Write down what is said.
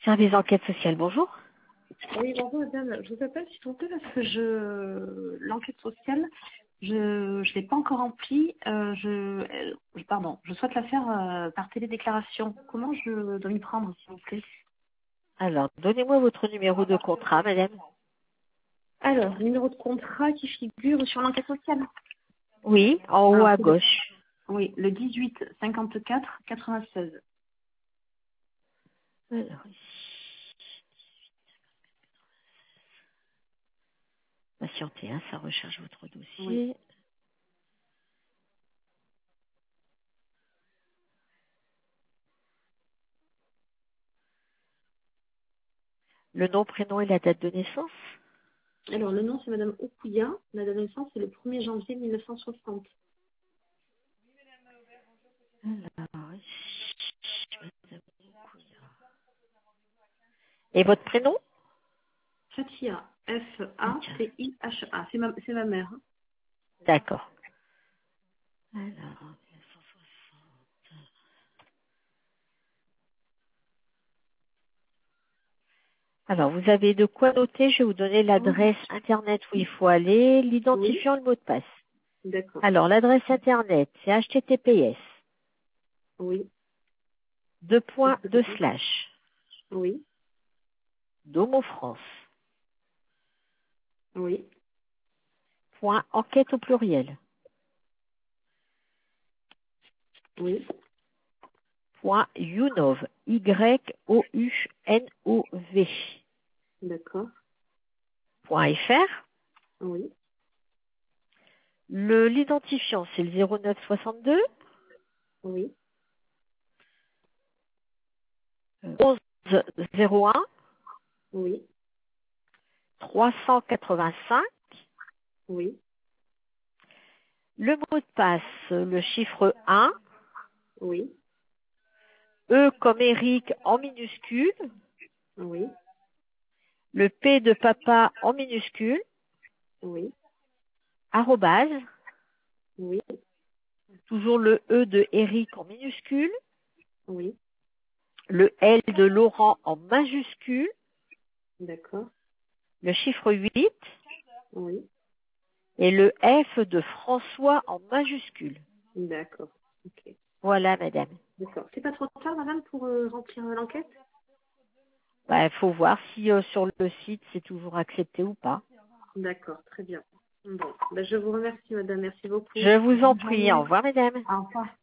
Service d'enquête sociale, bonjour. Oui, bonjour madame. Je vous appelle s'il vous plaît parce que l'enquête sociale, je l'ai pas encore remplie. Je souhaite la faire par télédéclaration. Comment je dois m'y prendre, s'il vous plaît? Alors, donnez-moi votre numéro de contrat, madame. Alors, numéro de contrat qui figure sur l'enquête sociale. Oui, en haut Alors, à c'est gauche. le 18 54 96. Alors, ici. Patientez, hein, ça recharge votre Oui. dossier. Le nom, prénom et la date de naissance. Alors, le nom c'est madame Okuya. La date de naissance c'est le 1er janvier 1960. Alors, ici, madame Couillard. Et votre prénom? Fatia. Tiens, Fatia. C'est ma mère. Hein. d'accord. Alors, 1960. Alors, vous avez de quoi noter. Je vais vous donner Oui. l'adresse internet où il faut aller, Oui. l'identifiant, le mot de passe. D'accord. Alors, l'adresse internet, c'est https Oui. deux points deux HTTP. slash Oui. domofrance Oui. point enquête au pluriel Oui. point younov YOUNOV D'accord. point fr. Oui. L'identifiant, c'est le 0962 Oui. 11 01 Oui. 385. Oui. Le mot de passe, le chiffre 1, Oui. E comme Eric en minuscule, Oui. le P de papa en minuscule, Oui. arrobase, Oui. toujours le E de Eric en minuscule, Oui. le L de Laurent en majuscule, D'accord. le chiffre 8 Oui. et le F de François en majuscule. D'accord. Ok. Voilà, madame. D'accord. C'est pas trop tard, madame, pour remplir l'enquête? Il faut voir si sur le site c'est toujours accepté ou pas. D'accord. Très bien. Bon. Ben, je vous remercie, madame. Merci beaucoup. Je vous en Bonne prie. Au journée. revoir, madame. Au revoir.